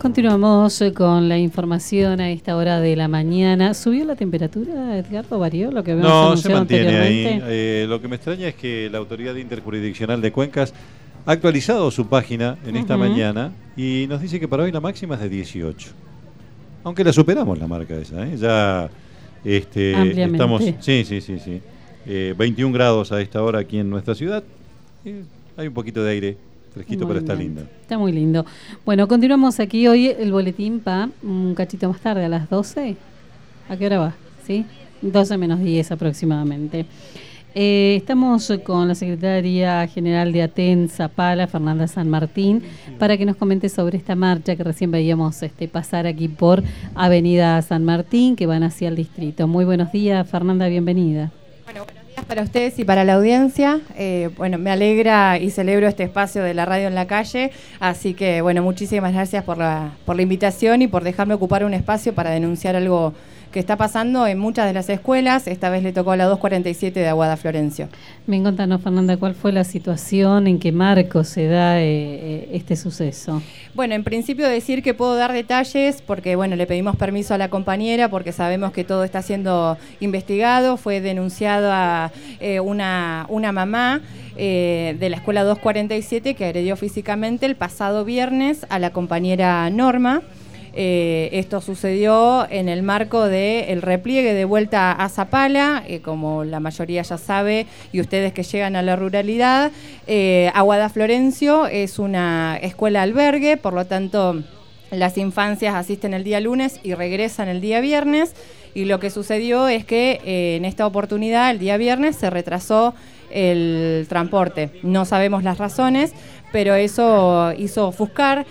Continuamos con la información a esta hora de la mañana. ¿Subió la temperatura, Edgardo? ¿Varió lo que habíamos anunciado anteriormente? No, se mantiene ahí. Lo que me extraña es que la Autoridad Interjurisdiccional de Cuencas ha actualizado su página en esta mañana y nos dice que para hoy la máxima es de 18. Aunque la superamos la marca esa, ¿eh? Ya estamos... Sí. 21 grados a esta hora aquí en nuestra ciudad. Hay un poquito de aire fresquito, pero está lindo. Está muy lindo. Bueno, continuamos aquí hoy el boletín un cachito más tarde, a las 12. ¿A qué hora va? ¿Sí? 12 menos 10 aproximadamente. Estamos con la Secretaria General de ATEN Zapala, Fernanda San Martín, para que nos comente sobre esta marcha que recién veíamos pasar aquí por Avenida San Martín, que van hacia el distrito. Muy buenos días, Fernanda, bienvenida. Bueno, buenos días para ustedes y para la audiencia. Me alegra y celebro este espacio de la radio en la calle, así que muchísimas gracias por la invitación y por dejarme ocupar un espacio para denunciar algo que está pasando en muchas de las escuelas. Esta vez le tocó a la 247 de Aguada Florencio. Bien, contanos, Fernanda, ¿cuál fue la situación, en qué marco se da este suceso? Bueno, en principio decir que puedo dar detalles porque, le pedimos permiso a la compañera porque sabemos que todo está siendo investigado. Fue denunciado a una mamá de la escuela 247 que agredió físicamente el pasado viernes a la compañera Norma. Esto sucedió en el marco del repliegue de vuelta a Zapala, como la mayoría ya sabe, y ustedes que llegan a la ruralidad. Aguada Florencio es una escuela albergue, por lo tanto las infancias asisten el día lunes y regresan el día viernes, y lo que sucedió es que en esta oportunidad, el día viernes, se retrasó el transporte. No sabemos las razones, pero eso hizo ofuscar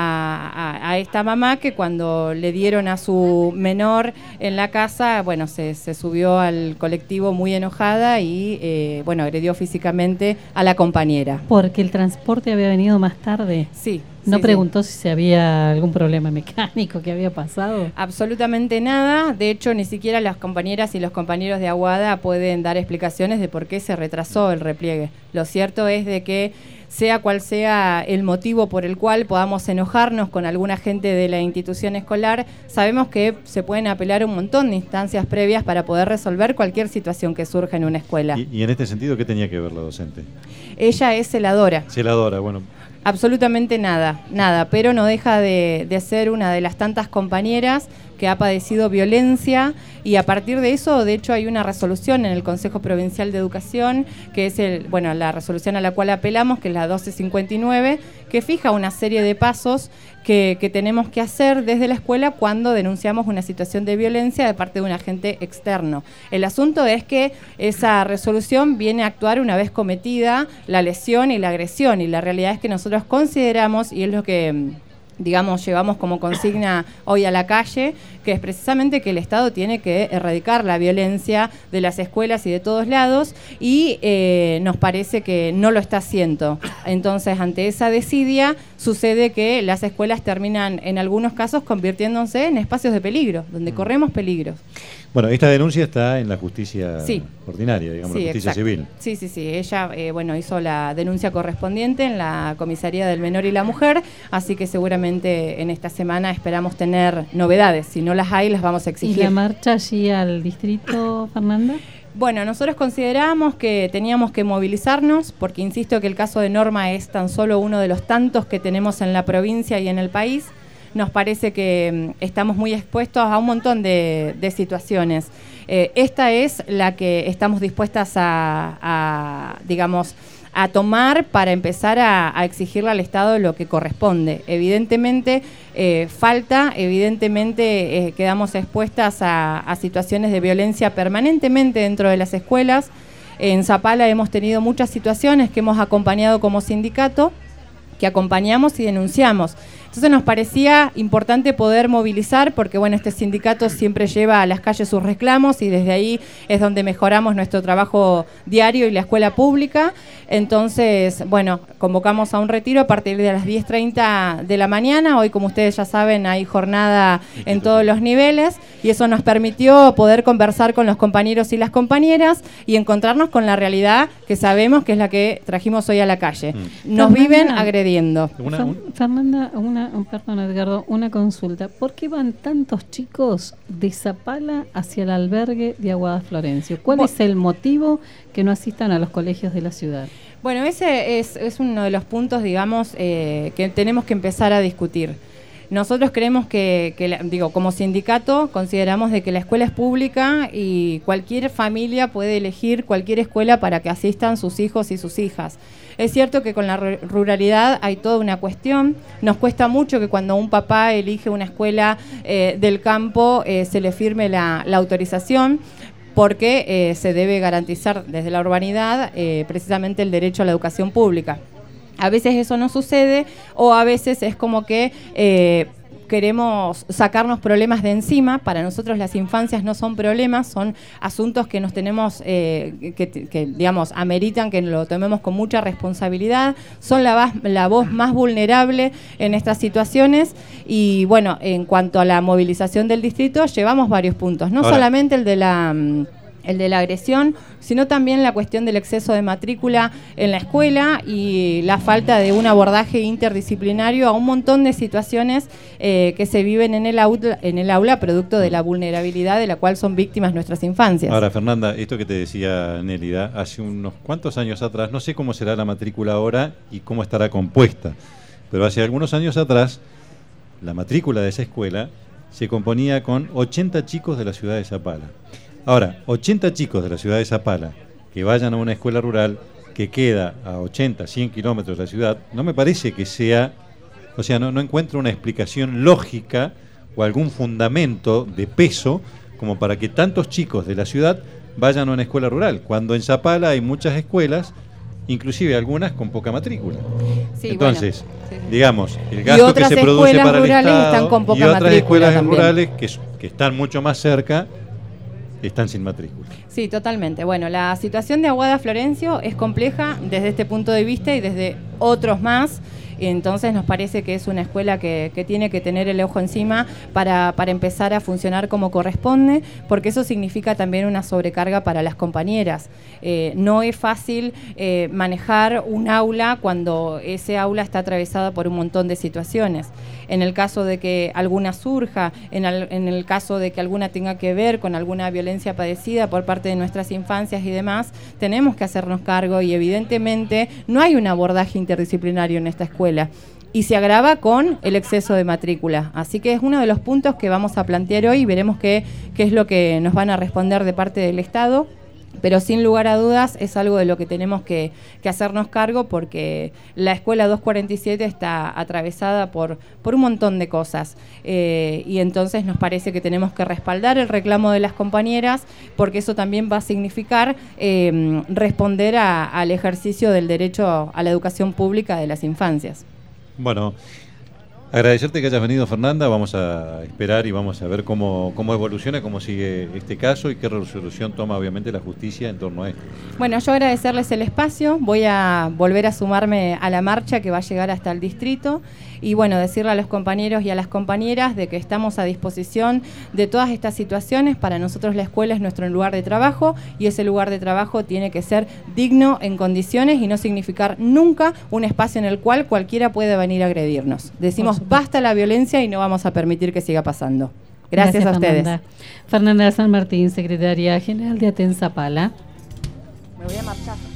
a esta mamá, que cuando le dieron a su menor en la casa, se subió al colectivo muy enojada y agredió físicamente a la compañera. ¿Porque el transporte había venido más tarde? Sí. ¿No preguntó si había algún problema mecánico que había pasado? Absolutamente nada. De hecho, ni siquiera las compañeras y los compañeros de Aguada pueden dar explicaciones de por qué se retrasó el repliegue. Lo cierto es de que, sea cual sea el motivo por el cual podamos enojarnos con alguna gente de la institución escolar, sabemos que se pueden apelar un montón de instancias previas para poder resolver cualquier situación que surja en una escuela. ¿Y en este sentido qué tenía que ver la docente? Ella es celadora. Celadora, bueno. Absolutamente nada, pero no deja de ser una de las tantas compañeras que ha padecido violencia, y a partir de eso, de hecho, hay una resolución en el Consejo Provincial de Educación, que es la resolución a la cual apelamos, que es la 1259, que fija una serie de pasos que tenemos que hacer desde la escuela cuando denunciamos una situación de violencia de parte de un agente externo. El asunto es que esa resolución viene a actuar una vez cometida la lesión y la agresión, y la realidad es que nosotros consideramos, y es lo que llevamos como consigna hoy a la calle, que es precisamente que el Estado tiene que erradicar la violencia de las escuelas y de todos lados, y nos parece que no lo está haciendo. Entonces, ante esa desidia, sucede que las escuelas terminan, en algunos casos, convirtiéndose en espacios de peligro, donde corremos peligros. Bueno, esta denuncia está en la justicia ordinaria, digamos, la justicia civil. Sí. Ella, hizo la denuncia correspondiente en la Comisaría del Menor y la Mujer, así que seguramente en esta semana esperamos tener novedades. Si no las hay, las vamos a exigir. ¿Y la marcha allí al distrito, Fernanda? Bueno, nosotros considerábamos que teníamos que movilizarnos, porque insisto que el caso de Norma es tan solo uno de los tantos que tenemos en la provincia y en el país. Nos parece que estamos muy expuestos a un montón de situaciones. Esta es la que estamos dispuestas a tomar para empezar a exigirle al Estado lo que corresponde. Evidentemente quedamos expuestas a situaciones de violencia permanentemente dentro de las escuelas. En Zapala hemos tenido muchas situaciones que hemos acompañado como sindicato, que acompañamos y denunciamos. Entonces nos parecía importante poder movilizar, porque este sindicato siempre lleva a las calles sus reclamos y desde ahí es donde mejoramos nuestro trabajo diario y la escuela pública. Entonces, convocamos a un retiro a partir de las 10:30 de la mañana. Hoy, como ustedes ya saben, hay jornada en todos los niveles, y eso nos permitió poder conversar con los compañeros y las compañeras y encontrarnos con la realidad que sabemos que es la que trajimos hoy a la calle. Nos viven agrediendo. Fernanda, una Perdón, Edgardo, una consulta. ¿Por qué van tantos chicos de Zapala hacia el albergue de Aguada Florencio? ¿Cuál es el motivo que no asistan a los colegios de la ciudad? Bueno, ese es uno de los puntos, digamos, que tenemos que empezar a discutir. Nosotros creemos como sindicato, consideramos de que la escuela es pública y cualquier familia puede elegir cualquier escuela para que asistan sus hijos y sus hijas. Es cierto que con la ruralidad hay toda una cuestión. Nos cuesta mucho que cuando un papá elige una escuela del campo se le firme la autorización, porque se debe garantizar desde la urbanidad precisamente el derecho a la educación pública. A veces eso no sucede, o a veces es como que queremos sacarnos problemas de encima. Para nosotros las infancias no son problemas, son asuntos que nos tenemos, que digamos, ameritan que lo tomemos con mucha responsabilidad. Son la voz más vulnerable en estas situaciones. Y bueno, en cuanto a la movilización del distrito, llevamos varios puntos, no solamente el de la agresión, sino también la cuestión del exceso de matrícula en la escuela y la falta de un abordaje interdisciplinario a un montón de situaciones que se viven en el aula producto de la vulnerabilidad de la cual son víctimas nuestras infancias. Ahora, Fernanda, esto que te decía Nélida, hace unos cuantos años atrás, no sé cómo será la matrícula ahora y cómo estará compuesta, pero hace algunos años atrás, la matrícula de esa escuela se componía con 80 chicos de la ciudad de Zapala. Ahora, 80 chicos de la ciudad de Zapala que vayan a una escuela rural que queda a 80, 100 kilómetros de la ciudad, no me parece que sea, o sea, no encuentro una explicación lógica o algún fundamento de peso como para que tantos chicos de la ciudad vayan a una escuela rural, cuando en Zapala hay muchas escuelas, inclusive algunas con poca matrícula. Sí, entonces, bueno, digamos, el gasto que se produce para el Estado están con poca y otras escuelas también. Rurales que están mucho más cerca están sin matrícula. Sí, totalmente. Bueno, la situación de Aguada Florencio es compleja desde este punto de vista y desde otros más. Y entonces nos parece que es una escuela que tiene que tener el ojo encima para empezar a funcionar como corresponde, porque eso significa también una sobrecarga para las compañeras. No es fácil manejar un aula cuando ese aula está atravesada por un montón de situaciones. En el caso de que alguna surja, en el caso de que alguna tenga que ver con alguna violencia padecida por parte de nuestras infancias y demás, tenemos que hacernos cargo y evidentemente no hay un abordaje interdisciplinario en esta escuela. Y se agrava con el exceso de matrícula. Así que es uno de los puntos que vamos a plantear hoy y veremos qué es lo que nos van a responder de parte del Estado. Pero sin lugar a dudas es algo de lo que tenemos que hacernos cargo, porque la escuela 247 está atravesada por un montón de cosas. Y entonces nos parece que tenemos que respaldar el reclamo de las compañeras, porque eso también va a significar responder al ejercicio del derecho a la educación pública de las infancias. Bueno, agradecerte que hayas venido, Fernanda. Vamos a esperar y vamos a ver cómo evoluciona, cómo sigue este caso y qué resolución toma obviamente la justicia en torno a esto. Bueno, yo agradecerles el espacio. Voy a volver a sumarme a la marcha que va a llegar hasta el distrito y bueno, decirle a los compañeros y a las compañeras de que estamos a disposición de todas estas situaciones. Para nosotros la escuela es nuestro lugar de trabajo y ese lugar de trabajo tiene que ser digno, en condiciones y no significar nunca un espacio en el cual cualquiera puede venir a agredirnos. Decimos basta la violencia y no vamos a permitir que siga pasando. Gracias a ustedes. Fernanda San Martín, secretaria general de Aten Zapala. Me voy a marchar.